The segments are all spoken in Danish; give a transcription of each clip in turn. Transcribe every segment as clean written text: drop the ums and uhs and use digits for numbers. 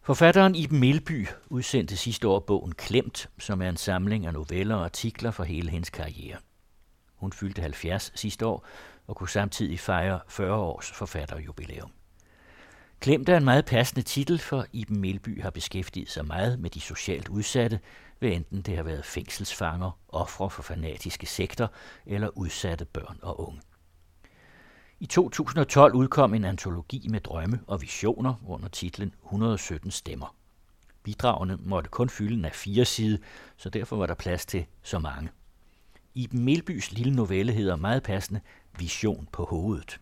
Forfatteren Iben Melby udsendte sidste år bogen Klemt, som er en samling af noveller og artikler for hele hendes karriere. Hun fyldte 70 sidste år og kunne samtidig fejre 40 års forfatterjubilæum. Klemt er en meget passende titel, for Iben Melby har beskæftiget sig meget med de socialt udsatte, hvad enten det har været fængselsfanger, ofre for fanatiske sekter eller udsatte børn og unge. I 2012 udkom en antologi med drømme og visioner under titlen 117 stemmer. Bidragene måtte kun fylde en A4-side, så derfor var der plads til så mange. Iben Melbys lille novelle hedder meget passende Vision på hovedet.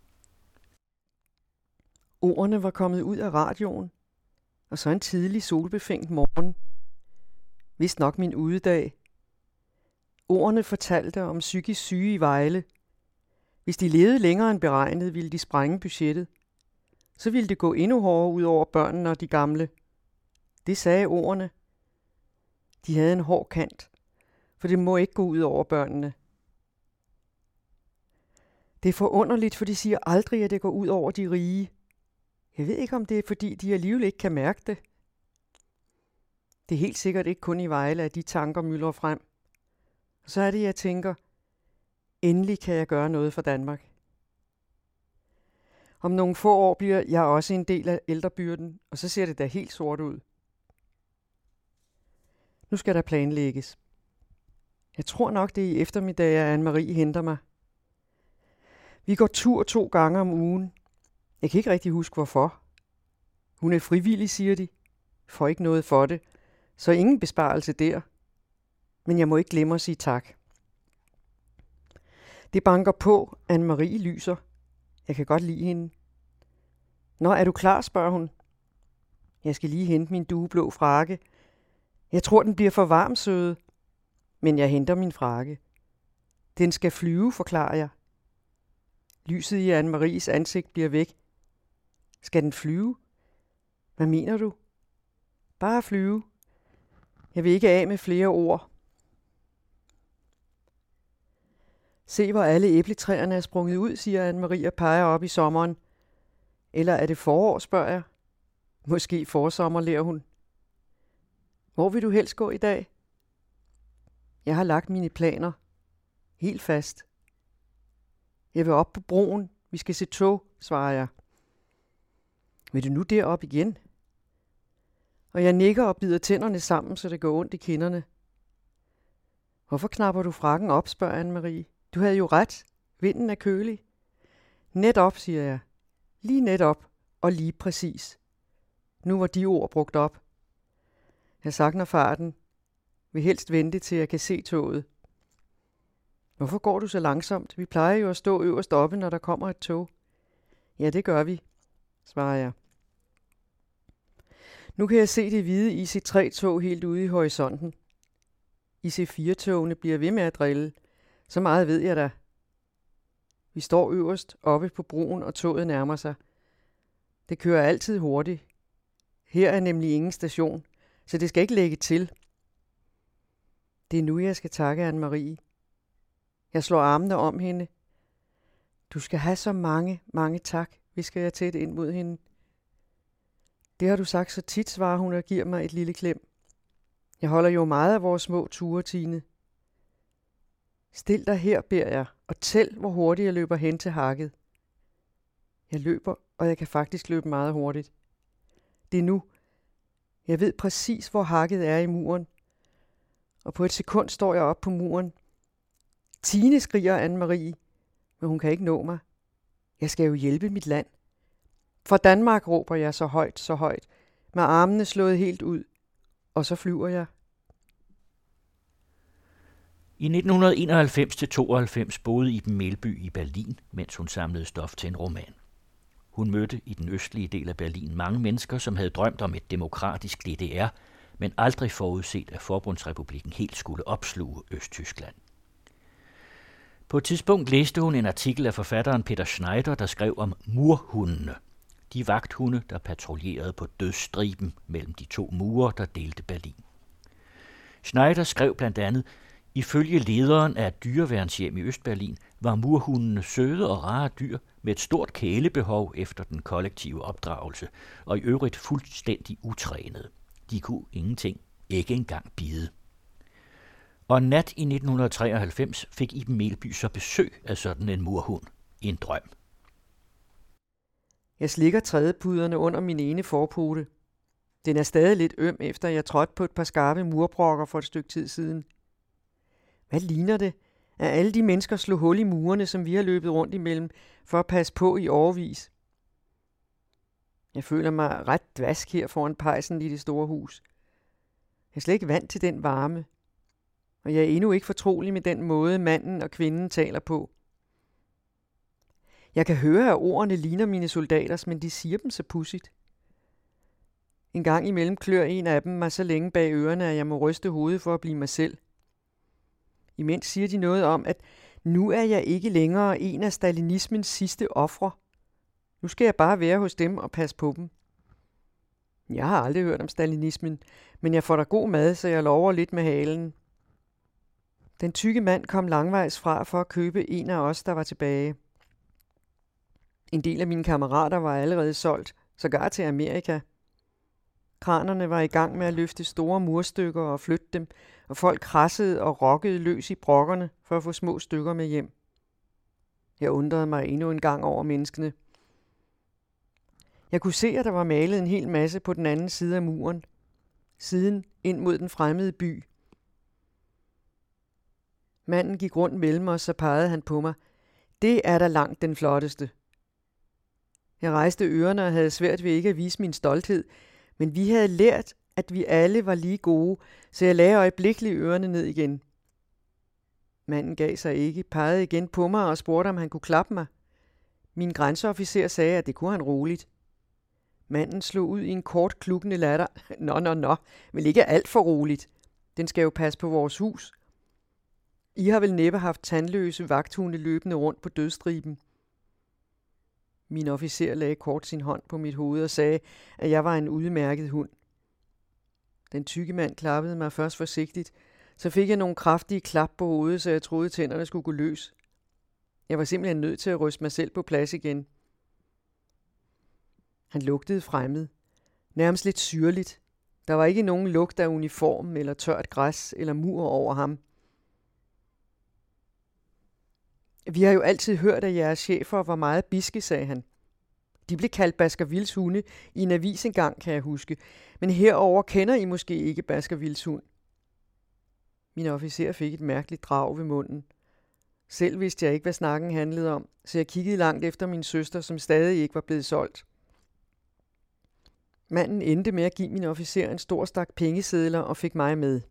Ordene var kommet ud af radioen, og så en tidlig solbefængt morgen. Vist nok min udedag. Ordene fortalte om psykisk syge i Vejle. Hvis de levede længere end beregnet, ville de sprænge budgettet. Så ville det gå endnu hårdere ud over børnene og de gamle. Det sagde ordene. De havde en hård kant, for det må ikke gå ud over børnene. Det er forunderligt, for de siger aldrig, at det går ud over de rige. Jeg ved ikke, om det er, fordi de alligevel ikke kan mærke det. Det er helt sikkert ikke kun i Vejle, at de tanker myldrer frem. Og så er det, jeg tænker, endelig kan jeg gøre noget for Danmark. Om nogle få år bliver jeg også en del af ældrebyrden, og så ser det da helt sort ud. Nu skal der planlægges. Jeg tror nok, det er i eftermiddag, at Anne-Marie henter mig. Vi går tur 2 gange om ugen. Jeg kan ikke rigtig huske, hvorfor. Hun er frivillig, siger de. Får ikke noget for det, så ingen besparelse der. Men jeg må ikke glemme at sige tak. Det banker på, Anne-Marie lyser. Jeg kan godt lide hende. Nå, er du klar, spørger hun. Jeg skal lige hente min dueblå frakke. Jeg tror, den bliver for varm, søde. Men jeg henter min frakke. Den skal flyve, forklarer jeg. Lyset i Anne-Maries ansigt bliver væk. Skal den flyve? Hvad mener du? Bare flyve. Jeg vil ikke af med flere ord. Se, hvor alle æbletræerne er sprunget ud, siger Anne-Marie og peger op i sommeren. Eller er det forår, spørger jeg. Måske forsommer, lærer hun. Hvor vil du helst gå i dag? Jeg har lagt mine planer. Helt fast. Jeg vil op på broen. Vi skal se tog, svarer jeg. Vil du nu derop igen? Og jeg nikker og bider tænderne sammen, så det går ondt i kinderne. Hvorfor knapper du frakken op, spørger Anne-Marie. Du havde jo ret. Vinden er kølig. Netop, siger jeg. Lige netop og lige præcis. Nu var de ord brugt op. Jeg sagner farten. Vil helst vente til jeg kan se toget. Hvorfor går du så langsomt? Vi plejer jo at stå øverst oppe, når der kommer et tog. Ja, det gør vi, svarer jeg. Nu kan jeg se det hvide IC3-tog helt ude i horisonten. IC4-togene bliver ved med at drille. Så meget ved jeg da. Vi står øverst oppe på broen, og toget nærmer sig. Det kører altid hurtigt. Her er nemlig ingen station, så det skal ikke lægge til. Det er nu, jeg skal takke Anne-Marie. Jeg slår armene om hende. Du skal have så mange tak, hvisker jeg tæt ind mod hende. Det har du sagt så tit, svarer hun og giver mig et lille klem. Jeg holder jo meget af vores små ture, Tine. Stil dig her, beder jeg, og tæl, hvor hurtigt jeg løber hen til hakket. Jeg løber, og jeg kan faktisk løbe meget hurtigt. Det er nu. Jeg ved præcis, hvor hakket er i muren. Og på et sekund står jeg op på muren. Tine, skriger Anne-Marie, men hun kan ikke nå mig. Jeg skal jo hjælpe mit land. For Danmark, råber jeg så højt, med armene slået helt ud. Og så flyver jeg. I 1991-92 boede Iben Melby i Berlin, mens hun samlede stof til en roman. Hun mødte i den østlige del af Berlin mange mennesker, som havde drømt om et demokratisk DDR, men aldrig forudset, at Forbundsrepublikken helt skulle opsluge Østtyskland. På et tidspunkt læste hun en artikel af forfatteren Peter Schneider, der skrev om murhundene. De vagthunde, der patruljerede på dødsstriben mellem de 2 mure, der delte Berlin. Schneider skrev blandt andet, ifølge lederen af et dyreværnshjem i Østberlin var murhundene søde og rare dyr, med et stort kælebehov efter den kollektive opdragelse, og i øvrigt fuldstændig utrænede. De kunne ingenting, ikke engang bide. Og en nat i 1993 fik Iben Melby så besøg af sådan en murhund. En drøm. Jeg slikker trædepuderne under min ene forpote. Den er stadig lidt øm, efter jeg trådte på et par skarpe murbrokker for et stykke tid siden. Hvad ligner det, at alle de mennesker slog hul i murene, som vi har løbet rundt imellem, for at passe på i årevis? Jeg føler mig ret dvask her foran pejsen i det store hus. Jeg er slet ikke vant til den varme, og jeg er endnu ikke fortrolig med den måde, manden og kvinden taler på. Jeg kan høre, at ordene ligner mine soldaters, men de siger dem så pudsigt. En gang imellem klør en af dem mig så længe bag ørerne, at jeg må ryste hovedet for at blive mig selv. Imens siger de noget om, at nu er jeg ikke længere en af stalinismens sidste ofre. Nu skal jeg bare være hos dem og passe på dem. Jeg har aldrig hørt om stalinismen, men jeg får da god mad, så jeg lover lidt med halen. Den tykke mand kom langvejs fra for at købe en af os, der var tilbage. En del af mine kammerater var allerede solgt, sågar til Amerika. Kranerne var i gang med at løfte store murstykker og flytte dem, og folk krassede og rokkede løs i brokkerne for at få små stykker med hjem. Jeg undrede mig endnu en gang over menneskene. Jeg kunne se, at der var malet en hel masse på den anden side af muren, siden ind mod den fremmede by. Manden gik rundt mellem os, så pegede han på mig. Det er da langt den flotteste. Jeg rejste ørerne og havde svært ved ikke at vise min stolthed, men vi havde lært, at vi alle var lige gode, så jeg lagde øjeblikkeligt ørerne ned igen. Manden gav sig ikke, pegede igen på mig og spurgte, om han kunne klappe mig. Min grænseofficer sagde, at det kunne han roligt. Manden slog ud i en kort klukkende latter. Nå, vel ikke alt for roligt. Den skal jo passe på vores hus. I har vel næppe haft tandløse vagthunde løbende rundt på dødsstriben. Min officer lagde kort sin hånd på mit hoved og sagde, at jeg var en udmærket hund. Den tykke mand klappede mig først forsigtigt, så fik jeg nogle kraftige klap på hovedet, så jeg troede, at tænderne skulle gå løs. Jeg var simpelthen nødt til at ryste mig selv på plads igen. Han lugtede fremmed, nærmest lidt syrligt. Der var ikke nogen lugt af uniform eller tørt græs eller mur over ham. Vi har jo altid hørt, at jeres chefer var meget bidske, sagde han. De blev kaldt Baskervilles hunde i en avis engang, kan jeg huske. Men herover kender I måske ikke Baskervilles hund. Min officer fik et mærkeligt drag ved munden. Selv vidste jeg ikke, hvad snakken handlede om, så jeg kiggede langt efter min søster, som stadig ikke var blevet solgt. Manden endte med at give min officer en stor stak pengesedler og fik mig med.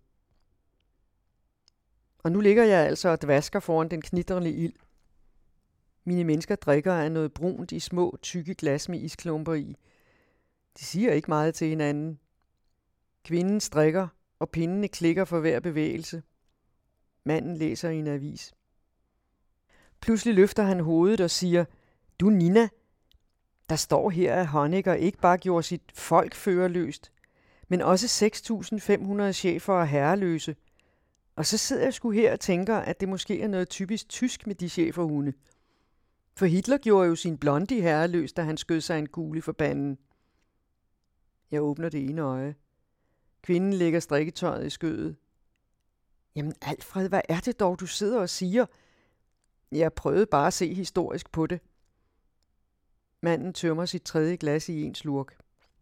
Og nu ligger jeg altså og dvasker foran den knitrende ild. Mine mennesker drikker af noget brunt i små, tykke glas med isklumper i. De siger ikke meget til hinanden. Kvinden strikker, og pindene klikker for hver bevægelse. Manden læser i en avis. Pludselig løfter han hovedet og siger, du Nina, der står her, at Honecker ikke bare gjorde sit folk førerløst, men også 6.500 chefer og herreløse. Og så sidder jeg sgu her og tænker, at det måske er noget typisk tysk med de cheferhunde. For Hitler gjorde jo sin blondie herreløs, da han skød sig en kugle for panden. Jeg åbner det ene øje. Kvinden lægger strikketøjet i skødet. Jamen Alfred, hvad er det dog, du sidder og siger? Jeg prøvede bare at se historisk på det. Manden tømmer sit tredje glas i en slurk.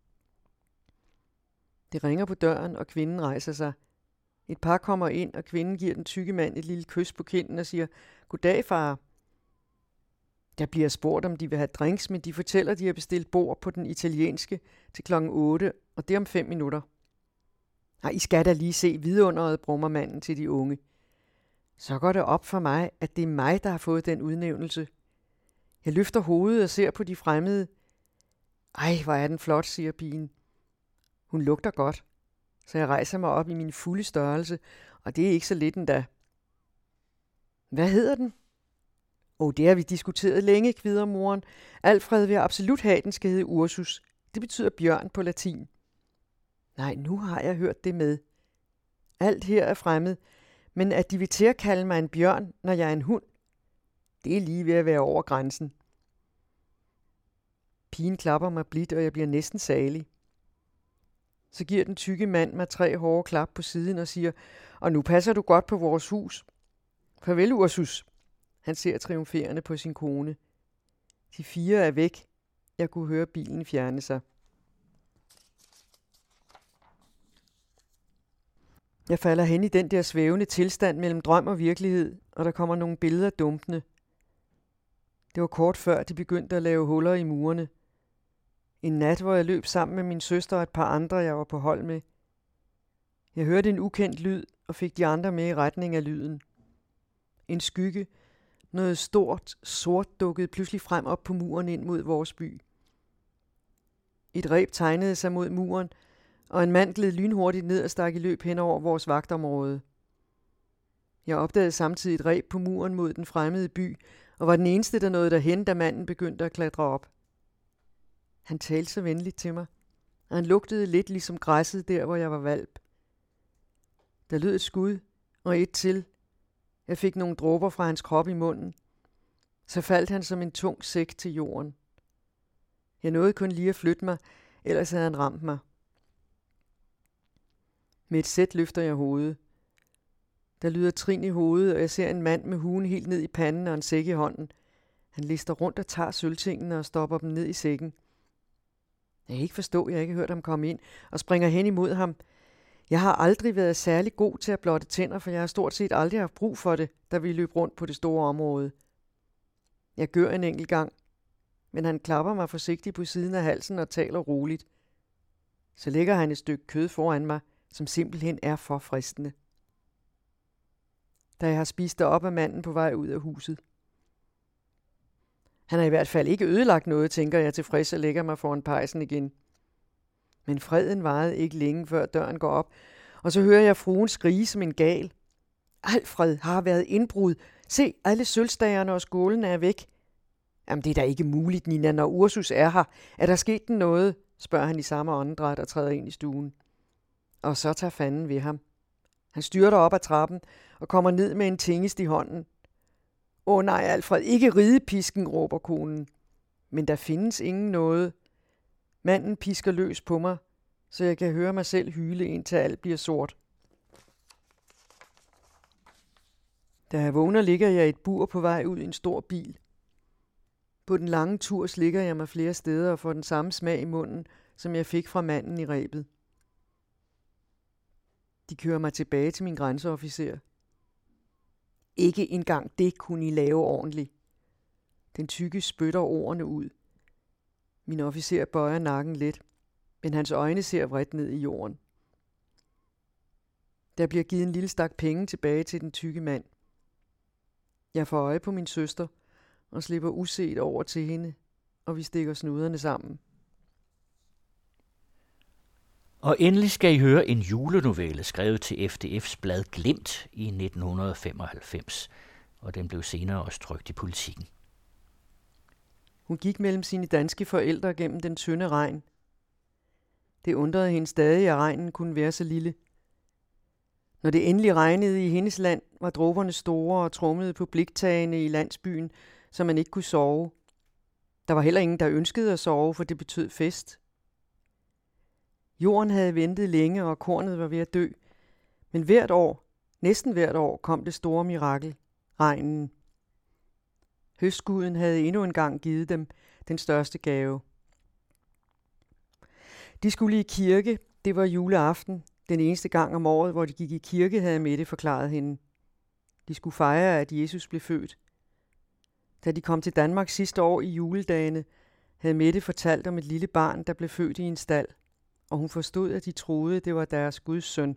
Det ringer på døren, og kvinden rejser sig. Et par kommer ind, og kvinden giver den tykke mand et lille kys på kinden og siger, goddag, far. Der bliver spurgt, om de vil have drinks, men de fortæller, at de har bestilt bord på den italienske til kl. 8, og det er om 5 minutter. Nej, I skal da lige se vidunderet, brummer manden til de unge. Så går det op for mig, at det er mig, der har fået den udnævnelse. Jeg løfter hovedet og ser på de fremmede. Ej, hvor er den flot, siger pigen. Hun lugter godt, så jeg rejser mig op i min fulde størrelse, og det er ikke så lidt endda. Hvad hedder den? Det har vi diskuteret længe, kvidder moren. Alfred vil absolut have, den skal hedde Ursus. Det betyder bjørn på latin. Nej, nu har jeg hørt det med. Alt her er fremmed, men at de vil til at kalde mig en bjørn, når jeg er en hund, det er lige ved at være over grænsen. Pigen klapper mig blidt, og jeg bliver næsten salig. Så giver den tykke mand mig 3 hårde klap på siden og siger, og nu passer du godt på vores hus. Farvel, Ursus. Han ser triumferende på sin kone. De 4 er væk. Jeg kunne høre bilen fjerne sig. Jeg falder hen i den der svævende tilstand mellem drøm og virkelighed, og der kommer nogle billeder dumpende. Det var kort før, de begyndte at lave huller i murene. En nat, hvor jeg løb sammen med min søster og et par andre, jeg var på hold med. Jeg hørte en ukendt lyd og fik de andre med i retning af lyden. En skygge, noget stort, sort, dukkede pludselig frem op på muren ind mod vores by. Et reb tegnede sig mod muren, og en mand gled lynhurtigt ned og stak i løb hen over vores vagtområde. Jeg opdagede samtidig et reb på muren mod den fremmede by, og var den eneste, der nåede derhen, da manden begyndte at klatre op. Han talte så venligt til mig, og han lugtede lidt ligesom græsset der, hvor jeg var hvalp. Der lød et skud, og et til. Jeg fik nogle dråber fra hans krop i munden. Så faldt han som en tung sæk til jorden. Jeg nåede kun lige at flytte mig, ellers havde han ramt mig. Med et sæt løfter jeg hovedet. Der lyder trin i hovedet, og jeg ser en mand med huen helt ned i panden og en sæk i hånden. Han lister rundt og tager sølvtingene og stopper dem ned i sækken. Jeg kan ikke forstå, at jeg ikke har hørt ham komme ind, og springer hen imod ham. Jeg har aldrig været særlig god til at blotte tænder, for jeg har stort set aldrig haft brug for det, da vi løb rundt på det store område. Jeg gør en enkelt gang, men han klapper mig forsigtigt på siden af halsen og taler roligt. Så lægger han et stykke kød foran mig, som simpelthen er for fristende. Da jeg har spist det op af manden på vej ud af huset. Han har i hvert fald ikke ødelagt noget, tænker jeg tilfreds og lægger mig foran pejsen igen. Men freden varede ikke længe, før døren går op, og så hører jeg fruen skrige som en gal. Alfred, har været indbrud. Se, alle sølvstagerne og skålene er væk. Jamen, det er da ikke muligt, Nina, når Ursus er her. Er der sket den noget? Spørger han i samme åndedræt og træder ind i stuen. Og så tager fanden ved ham. Han styrter op ad trappen og kommer ned med en tingest i hånden. Åh nej, Alfred, ikke ridepisken, råber konen. Men der findes ingen noget. Manden pisker løs på mig, så jeg kan høre mig selv hyle, indtil alt bliver sort. Da jeg vågner, ligger jeg i et bur på vej ud i en stor bil. På den lange tur slikker jeg mig flere steder og får den samme smag i munden, som jeg fik fra manden i rebet. De kører mig tilbage til min grænseofficer. Ikke engang det kunne I lave ordentligt. Den tykke spytter ordene ud. Min officer bøjer nakken lidt, men hans øjne ser vredt ned i jorden. Der bliver givet en lille stak penge tilbage til den tykke mand. Jeg får øje på min søster og slipper uset over til hende, og vi stikker snuderne sammen. Og endelig skal I høre en julenovelle skrevet til FDF's blad Glimt i 1995, og den blev senere også trykt i Politiken. Hun gik mellem sine danske forældre gennem den tynde regn. Det undrede hende stadig, at regnen kunne være så lille. Når det endelig regnede i hendes land, var dråberne store og trummede på bliktagene i landsbyen, så man ikke kunne sove. Der var heller ingen, der ønskede at sove, for det betød fest. Jorden havde ventet længe, og kornet var ved at dø. Men næsten hvert år, kom det store mirakel, regnen. Høstguden havde endnu engang givet dem den største gave. De skulle i kirke, det var juleaften, den eneste gang om året, hvor de gik i kirke, havde Mette forklaret hende. De skulle fejre, at Jesus blev født. Da de kom til Danmark sidste år i juledagene, havde Mette fortalt om et lille barn, der blev født i en stald, og hun forstod, at de troede, det var deres Guds søn.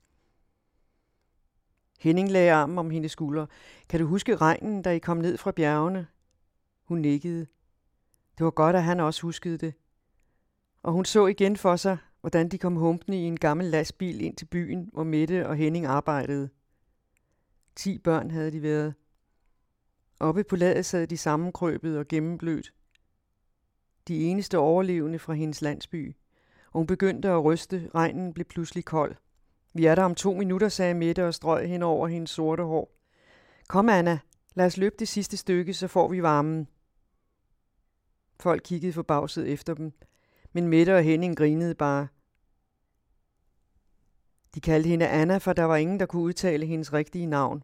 Henning lagde armen om hendes skulder. Kan du huske regnen, da I kom ned fra bjergene? Hun nikkede. Det var godt, at han også huskede det. Og hun så igen for sig, hvordan de kom humpende i en gammel lastbil ind til byen, hvor Mette og Henning arbejdede. 10 børn havde de været. Oppe på ladet sad de sammenkrøbet og gennemblødt. De eneste overlevende fra hendes landsby. Og hun begyndte at ryste. Regnen blev pludselig kold. Vi er der om 2 minutter, sagde Mette og strøg hen over hendes sorte hår. Kom, Anna, lad os løbe det sidste stykke, så får vi varmen. Folk kiggede forbavset efter dem, men Mette og Henning grinede bare. De kaldte hende Anna, for der var ingen, der kunne udtale hendes rigtige navn.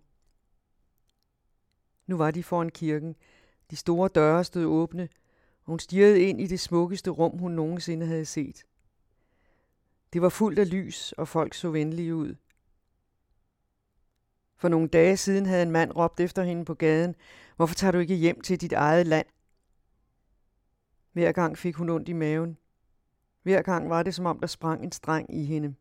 Nu var de foran kirken. De store døre stod åbne, og hun stirrede ind i det smukkeste rum, hun nogensinde havde set. Det var fuldt af lys, og folk så venlige ud. For nogle dage siden havde en mand råbt efter hende på gaden, hvorfor tager du ikke hjem til dit eget land? Hver gang fik hun ondt i maven. Hver gang var det, som om der sprang en streng i hende.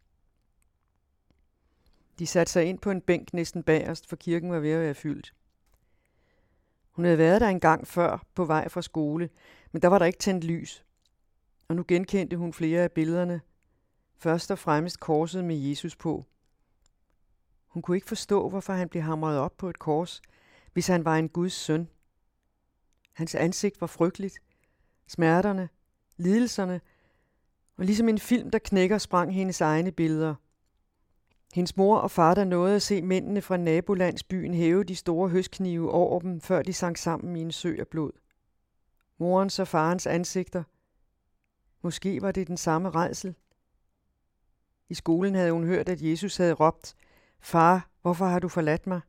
De satte sig ind på en bænk næsten bagerst, for kirken var ved at være fyldt. Hun havde været der en gang før på vej fra skole, men der var der ikke tændt lys. Og nu genkendte hun flere af billederne. Først og fremmest korset med Jesus på. Hun kunne ikke forstå, hvorfor han blev hamret op på et kors, hvis han var en Guds søn. Hans ansigt var frygteligt. Smerterne, lidelserne, og ligesom en film, der knækker, sprang hendes egne billeder. Hendes mor og far, der nåede at se mændene fra nabolandsbyen hæve de store høstknive over dem, før de sank sammen i en sø af blod. Morens og farens ansigter. Måske var det den samme rædsel. I skolen havde hun hørt, at Jesus havde råbt, far, hvorfor har du forladt mig?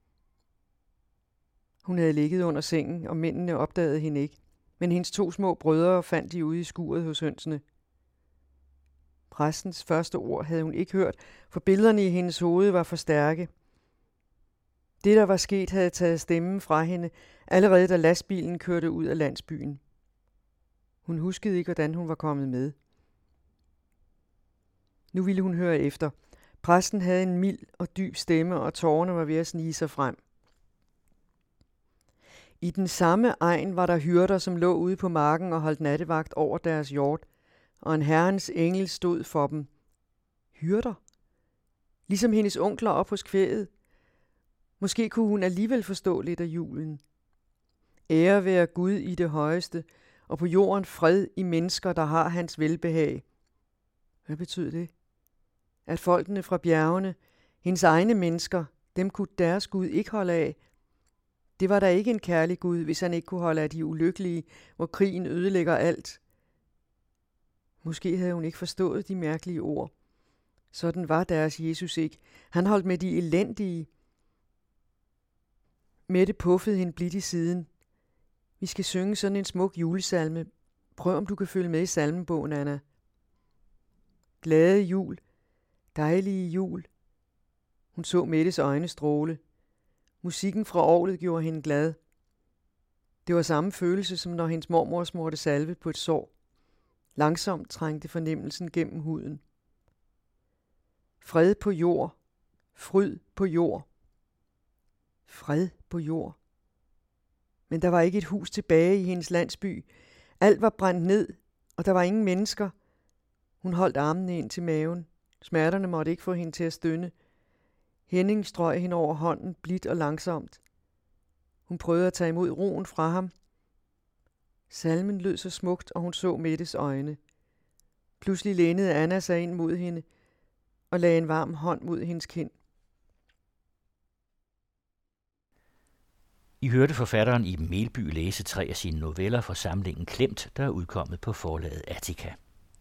Hun havde ligget under sengen, og mændene opdagede hende ikke, men hendes 2 små brødre fandt de ude i skuret hos hønsene. Præstens første ord havde hun ikke hørt, for billederne i hendes hoved var for stærke. Det, der var sket, havde taget stemmen fra hende, allerede da lastbilen kørte ud af landsbyen. Hun huskede ikke, hvordan hun var kommet med. Nu ville hun høre efter. Præsten havde en mild og dyb stemme, og tårerne var ved at snige sig frem. I den samme egn var der hyrder, som lå ude på marken og holdt nattevagt over deres hjort, og en herrens engel stod for dem. Hyrder? Ligesom hendes onkler op hos kvæget. Måske kunne hun alligevel forstå lidt af julen. Ære være Gud i det højeste, og på jorden fred i mennesker, der har hans velbehag. Hvad betød det? At folkene fra bjergene, hendes egne mennesker, dem kunne deres Gud ikke holde af. Det var da ikke en kærlig Gud, hvis han ikke kunne holde af de ulykkelige, hvor krigen ødelægger alt. Måske havde hun ikke forstået de mærkelige ord. Sådan var deres Jesus ikke. Han holdt med de elendige. Mette puffede hende blidt i siden. Vi skal synge sådan en smuk julesalme. Prøv om du kan følge med i salmebogen, Anna. Glade jul. Dejlige jul. Hun så Mettes øjne stråle. Musikken fra orglet gjorde hende glad. Det var samme følelse, som når hendes mormor smurte salve på et sår. Langsomt trængte fornemmelsen gennem huden. Fred på jord. Fryd på jord. Fred på jord. Men der var ikke et hus tilbage i hendes landsby. Alt var brændt ned, og der var ingen mennesker. Hun holdt armene ind til maven. Smerterne måtte ikke få hende til at stønne. Henning strøg hende over hånden, blidt og langsomt. Hun prøvede at tage imod roen fra ham. Salmen lød så smukt, og hun så Mettes øjne. Pludselig lænede Anna sig ind mod hende og lagde en varm hånd mod hendes kind. I hørte forfatteren Iben Melby læse 3 af sine noveller fra samlingen Klemt, der er udkommet på forlaget Attica.